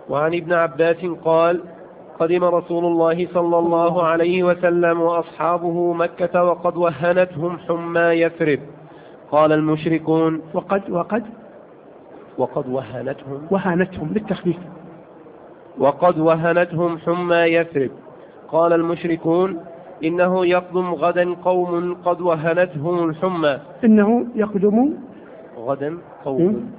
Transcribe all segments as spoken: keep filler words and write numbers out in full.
وعن ابن عباس قال: قدم رسول الله صلى الله عليه وسلم وأصحابه مكة وقد وهنتهم حمى يثرب. قال المشركون: وقد وقد وقد وهنتهم وهنتهم بالتخفيف وقد وهنتهم حمى يثرب. قال المشركون: إنه يقدم غدا قوم قد وهنتهم الحمى. إنه يقدم غدا قوم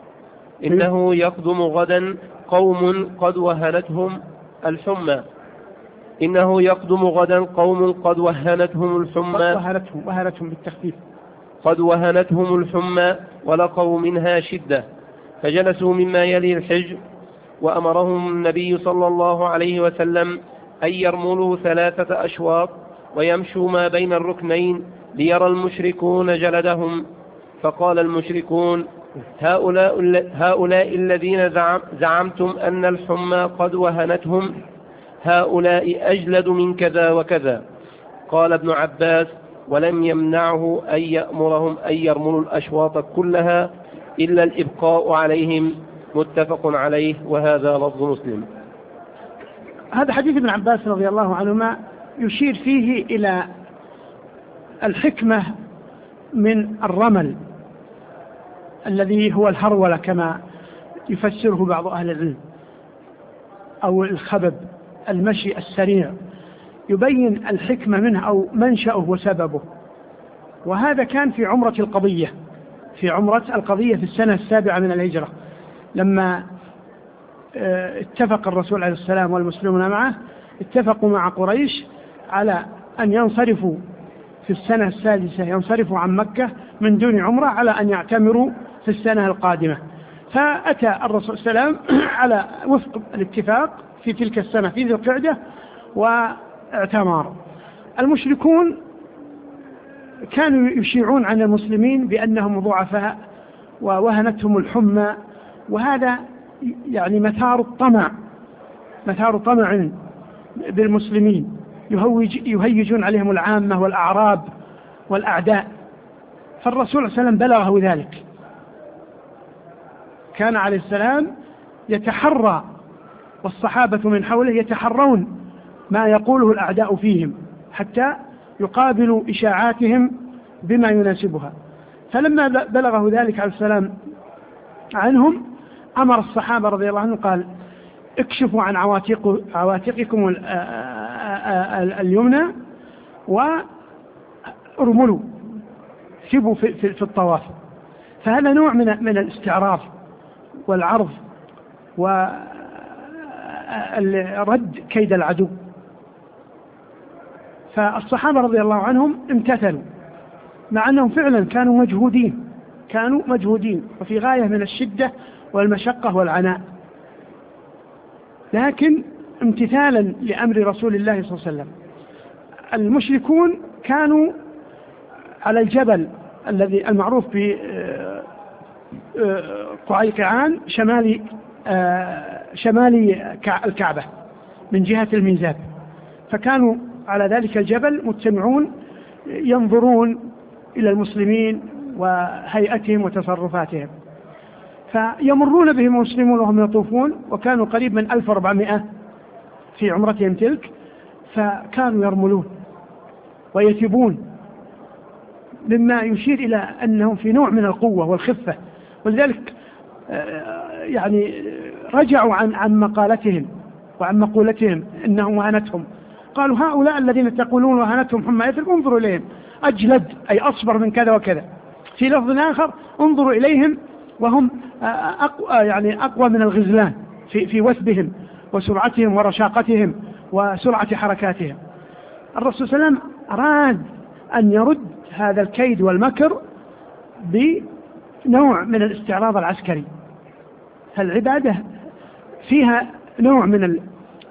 إنه يقدم غدا قوم قد وهنتهم الحمى إنه يقدم غدا قوم قد وهنتهم الحمى وهنتهم وهنتهم بالتخفيف قد وهنتهم الحمى ولقوا منها شدة. فجلسوا مما يلي الحجر، وأمرهم النبي صلى الله عليه وسلم أن يرملوا ثلاثة أشواط ويمشوا ما بين الركنين ليرى المشركون جلدهم. فقال المشركون: هؤلاء, هؤلاء الذين زعم زعمتم أن الحمى قد وهنتهم هؤلاء أجلد من كذا وكذا. قال ابن عباس: ولم يمنعه أن يأمرهم أن يرملوا الأشواط كلها إلا الإبقاء عليهم. متفق عليه، وهذا لفظ مسلم. هذا حديث ابن عباس رضي الله عنهما يشير فيه إلى الحكمة من الرمل الذي هو الهرولة كما يفسره بعض أهل العلم، أو الخبب، المشي السريع، يبين الحكمة منه أو منشأه وسببه. وهذا كان في عمرة القضية في عمرة القضية في السنة السابعة من الهجرة، لما اتفق الرسول عليه السلام والمسلمون معه، اتفقوا مع قريش على أن ينصرفوا في السنة السادسة، ينصرفوا عن مكة من دون عمرة على أن يعتمروا في السنة القادمة. فأتى الرسول صلى الله عليه وسلم على وفق الاتفاق في تلك السنة في ذي القعدة واعتمار. المشركون كانوا يشيعون عن المسلمين بأنهم ضعفاء ووهنتهم الحمى، وهذا يعني مثار الطمع مثار طمع بالمسلمين، يهوج يهيجون عليهم العامة والأعراب والأعداء. فالرسول صلى الله عليه وسلم بلغه ذلك، كان عليه السلام يتحرى والصحابة من حوله يتحرون ما يقوله الأعداء فيهم حتى يقابلوا إشاعاتهم بما يناسبها. فلما بلغه ذلك عليه السلام عنهم، أمر الصحابة رضي الله عنهم قال: اكشفوا عن عواتق عواتقكم اليمنى وارملوا، سبوا في, في, في الطواف. فهذا نوع من من الاستعراض والعرض ورد كيد العدو. فالصحابة رضي الله عنهم امتثلوا، مع أنهم فعلا كانوا مجهودين كانوا مجهودين وفي غاية من الشدة والمشقة والعناء، لكن امتثالا لأمر رسول الله صلى الله عليه وسلم. المشركون كانوا على الجبل الذي المعروف بقعيقعان شمالي شمالي الكعبة من جهة الميزاب، فكانوا على ذلك الجبل مجتمعون ينظرون إلى المسلمين وهيئتهم وتصرفاتهم. فيمرون بهم المسلمون وهم يطوفون، وكانوا قريب من ألف وأربعمائة في عمرتهم تلك، فكانوا يرملون ويتبون، مما يشير إلى أنهم في نوع من القوة والخفة. ولذلك يعني رجعوا عن عن مقالتهم وعن مقولتهم إنهم وهنتهم، قالوا: هؤلاء الذين تقولون وهنتهم حمى يثرب انظروا إليهم أجلد، أي أصبر من كذا وكذا. في لفظ آخر: انظروا إليهم وهم أقوى يعني أقوى من الغزلان في في وثبهم وسرعتهم ورشاقتهم وسرعة حركاتهم. الرسول صلى الله عليه وسلم أراد أن يرد هذا الكيد والمكر بنوع من الاستعراض العسكري. فالعبادة فيها نوع من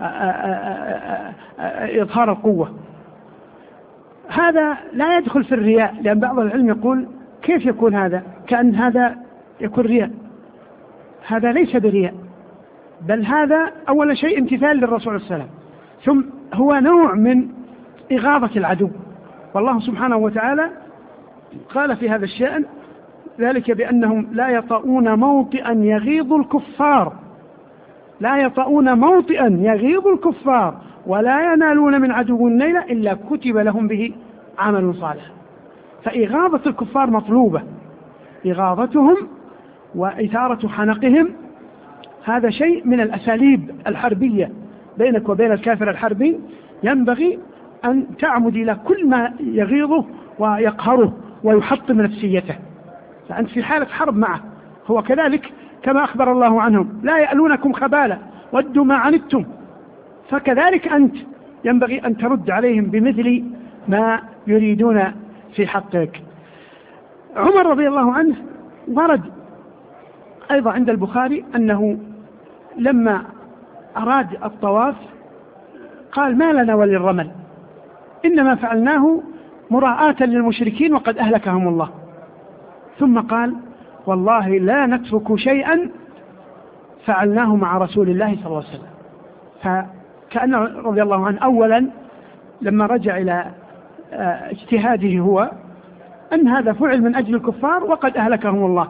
إظهار القوة. هذا لا يدخل في الرياء، لأن بعض العلم يقول: كيف يكون هذا؟ كأن هذا يكون رياء. هذا ليس برياء، بل هذا أول شيء امتثال للرسول صلى الله عليه وسلم، ثم هو نوع من إغاظة العدو. والله سبحانه وتعالى قال في هذا الشأن: ذلك بأنهم لا يطؤون موطئا يغيظ الكفار لا يطؤون موطئا يغيظ الكفار ولا ينالون من عدو نيلا إلا كتب لهم به عمل صالح. فإغاظة الكفار مطلوبة، إغاظتهم وإثارة حنقهم هذا شيء من الأساليب الحربية بينك وبين الكافر الحربي، ينبغي أن تعمد إلى كل ما يغيظه ويقهره ويحطم نفسيته، فأنت في حالة حرب معه. هو كذلك كما أخبر الله عنهم لا يألونكم خبالا ودوا ما عنتم، فكذلك أنت ينبغي أن ترد عليهم بمثل ما يريدون في حقك. عمر رضي الله عنه ورد أيضا عند البخاري أنه لما أراد الطواف قال ما لنا وللرمل، إنما فعلناه مراءة للمشركين وقد أهلكهم الله. ثم قال والله لا نترك شيئا فعلناه مع رسول الله صلى الله عليه وسلم. فكأن رضي الله عنه أولا لما رجع إلى اجتهاده هو أن هذا فعل من أجل الكفار وقد أهلكهم الله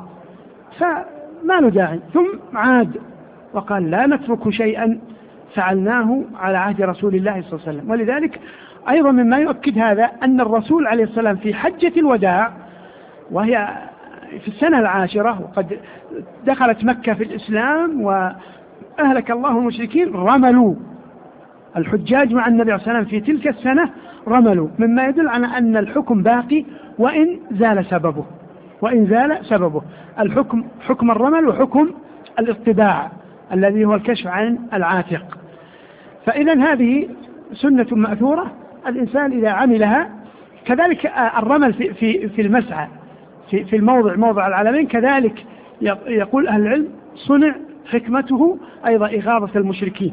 فما له داعي، ثم عاد وقال لا نترك شيئا فعلناه على عهد رسول الله صلى الله عليه وسلم. ولذلك أيضا مما يؤكد هذا أن الرسول عليه السلام في حجة الوداع وهي في السنة العاشرة وقد دخلت مكة في الإسلام وأهلك الله المشركين، رملوا الحجاج مع النبي عليه الصلاة والسلام في تلك السنة، رملوا، مما يدل على أن الحكم باقي وإن زال سببه، وإن زال سببه الحكم حكم الرمل وحكم الاطباع الذي هو الكشف عن العاتق. فإذا هذه سنة مأثورة الإنسان إذا عملها. كذلك الرمل في في في المسعى في في الموضع موضع العلمين كذلك يقول أهل العلم صنع حكمته أيضا إغاظة المشركين.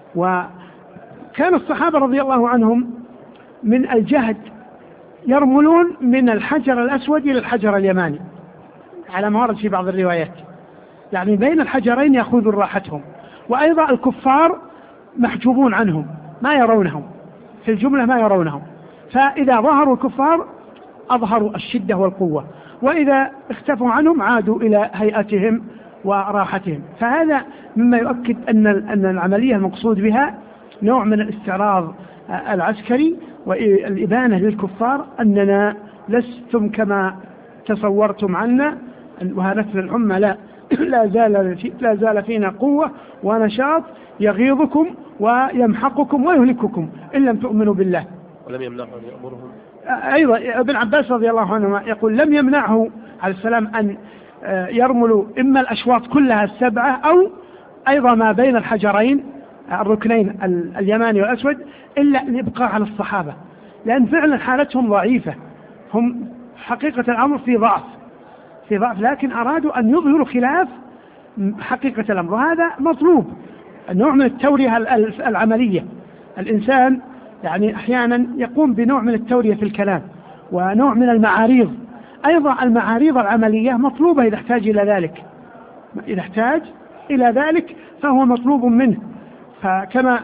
وكان الصحابة رضي الله عنهم من الجهد يرملون من الحجر الأسود إلى الحجر اليماني على ما ورد في بعض الروايات، يعني بين الحجرين يأخذون راحتهم، وأيضا الكفار محجوبون عنهم ما يرونهم، في الجملة ما يرونهم، فإذا ظهروا الكفار أظهروا الشدة والقوة، وإذا اختفوا عنهم عادوا إلى هيئتهم وراحتهم. فهذا مما يؤكد أن أن العملية المقصود بها نوع من الاستعراض العسكري والإبانة للكفار أننا لستم كما تصورتم عنا وهلكنا الحمى، لا لا زال لا زال فينا قوة ونشاط يغيظكم ويمحقكم ويهلككم إن لم تؤمنوا بالله. ولم يمنعه أن يأمرهم. أيضا ابن عباس رضي الله عنهما يقول لم يمنعه عليه السلام أن يرملوا إما الأشواط كلها السبعة أو أيضا ما بين الحجرين الركنين اليماني والأسود إلا الإبقاء على الصحابة، لأن فعلا حالتهم ضعيفة، هم حقيقة الأمر في ضعف في ضعف لكن أرادوا أن يظهروا خلاف حقيقة الأمر، وهذا مطلوب. نوع من التورية العملية، الإنسان يعني أحيانا يقوم بنوع من التورية في الكلام ونوع من المعاريض، أيضا المعاريض العملية مطلوبة إذا احتاج إلى ذلك، إذا احتاج إلى ذلك فهو مطلوب منه. فكما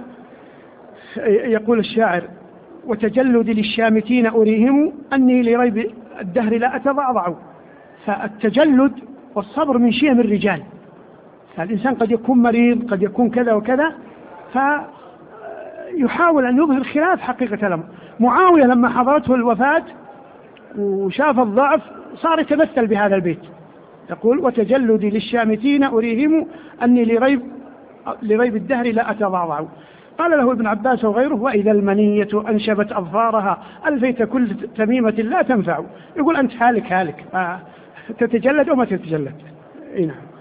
يقول الشاعر وتجلد للشامتين أريهم أني لريب الدهر لا أتضعضع، فالتجلد والصبر من شيم الرجال، فالإنسان قد يكون مريض قد يكون كذا وكذا فيحاول أن يظهر خلاف حقيقة الأمر. معاوية لما حضرته الوفاة وشاف الضعف صار يتمثل بهذا البيت، يقول وتجلدي للشامتين أريهم أني لريب لريب الدهر لا أتضعضع. قال له ابن عباس وغيره وإذا المنية أنشبت أظفارها ألفيت كل تميمة لا تنفع. يقول أنت هالك هالك تتجلد أو ما تتجلد. إيه نعم.